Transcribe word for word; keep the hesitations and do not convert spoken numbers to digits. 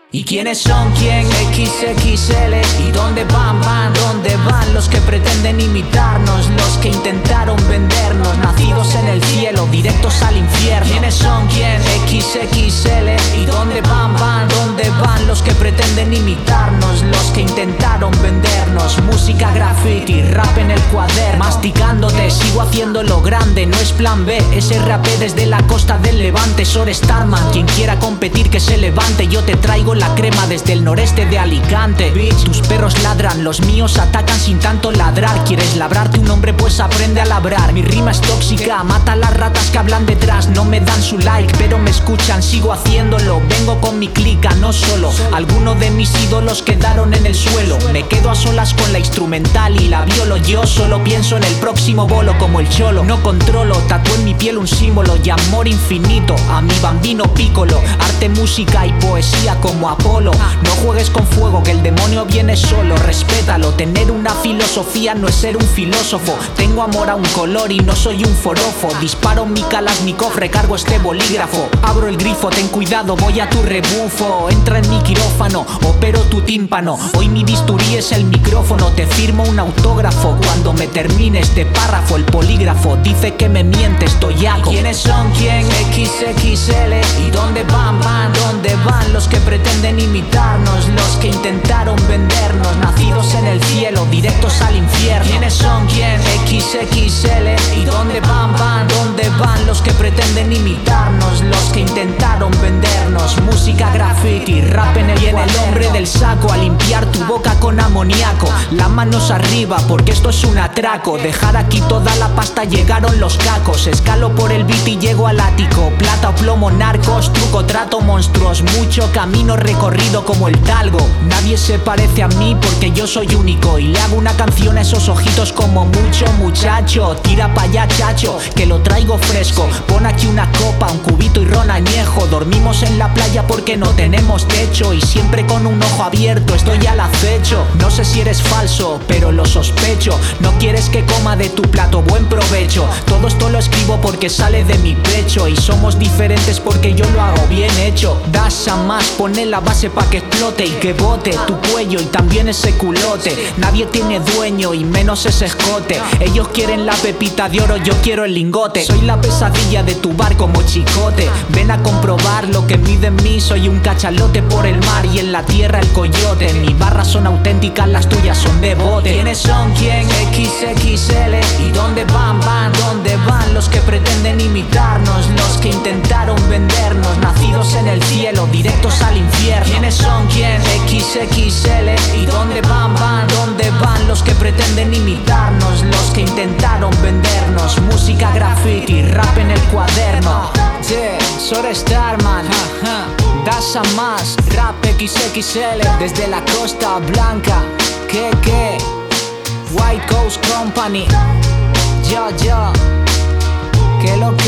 ¿Y quiénes son quién? equis equis ele. ¿Y dónde van? Van, ¿dónde van? Los que pretenden imitarnos, los que intentaron vendernos, nacidos en el cielo, directos al infierno. ¿Quiénes son quién? equis equis ele. ¿Y dónde van? Van, ¿dónde van? Los que pretenden imitarnos, los que intentaron vendernos. Música, graffiti, rap en el cuaderno, masticándote, sigo haciéndolo grande. No es plan B, ese rapé desde la costa del Levante. Sor Starman, quien quiera competir que se levante. Yo te traigo la crema desde el noreste de Alicante. Bitch, tus perros ladran, los míos atacan sin tanto ladrar. ¿Quieres labrarte un hombre? Pues aprende a labrar. Mi rima es tóxica, mata a las ratas que hablan detrás. No me dan su like, pero me escuchan, sigo haciéndolo. Vengo con mi clica, no solo. Algunos de mis ídolos quedaron en el suelo. Me quedo a solas con la instrumental y la violo. Yo solo pienso en el próximo bolo como el cholo. No controlo, tatué en mi piel un símbolo y amor infinito a mi bambino Piccolo. Arte, música y poesía como Apolo. No juegues con fuego, que el demonio viene solo. Respétalo, tener una filosofía no es ser un filósofo. Tengo amor a un color y no soy un forofo. Disparo mi Kalashnikov, recargo este bolígrafo. Abro el grifo, ten cuidado, voy a tu rebufo. Entra en mi quirófano, opero tu tímpano. Hoy mi bisturí es el micrófono. Te firmo un autógrafo cuando me termine este párrafo. El polígrafo dice que me mientes, toyaco. ¿Quiénes son quién? equis equis ele. ¿Y dónde van? Van, ¿dónde van? Los que pretenden imitarnos, los que intentaron vendernos, nacidos en el cielo, directos al infierno. ¿Quiénes son quién? equis equis ele. ¿Y dónde van? Van, ¿dónde van? Los que pretenden imitarnos, los que intentaron vendernos. Música, graffiti, rap en el Viene el hombre del saco a limpiar tu boca con amoníaco. Las manos arriba porque esto es un atraco. Dejar aquí toda la pasta, llegaron los cacos. Escalo por el beat y llego al ático. Plata o plomo, narcos, truco, trato, monstruos. Mucho camino recorrido como el talgo. Nadie se parece a mí porque yo soy único. Y le hago una canción a esos ojitos como mucho muchacho. Tira pa' allá, chacho, que lo traigo fresco. Pon aquí una copa, un cubito y ron añejo. Dormimos en la playa porque no tenemos techo. Y siempre con un ojo abierto, estoy al acecho. No sé si eres falso, pero lo sospecho. No quieres que coma de tu plato, buen provecho. Todo esto lo escribo porque sale de mi pecho. Y somos diferentes porque yo lo hago bien hecho. Das a más, pone la base pa' que explote y que bote tu cuello y también ese culote. Nadie tiene dueño y menos ese escote. Ellos quieren la pepita de oro, yo quiero el lingote. Soy la pesadilla de tu bar como chicote. Ven a comprobar lo que mide en mí. Soy un cachalote por el mar y en la tierra el coyote. Mis barras son auténticas, las tuyas son de bote. ¿Quiénes son quién? equis equis ele. ¿Y dónde van? Van, ¿dónde van? Los que pretenden imitarnos, los que intentaron vendernos, nacidos en el cielo, directos al infierno. ¿Quiénes son quién? equis equis ele. ¿Y dónde van? Van, ¿dónde van? Los que pretenden imitarnos, los que intentaron vendernos. Música, graffiti, rap en el cuaderno. Yeah, Sor Starman, das a más, rap equis equis ele. Desde la Costa Blanca, que que White Coast Company. Yo, yo, que lo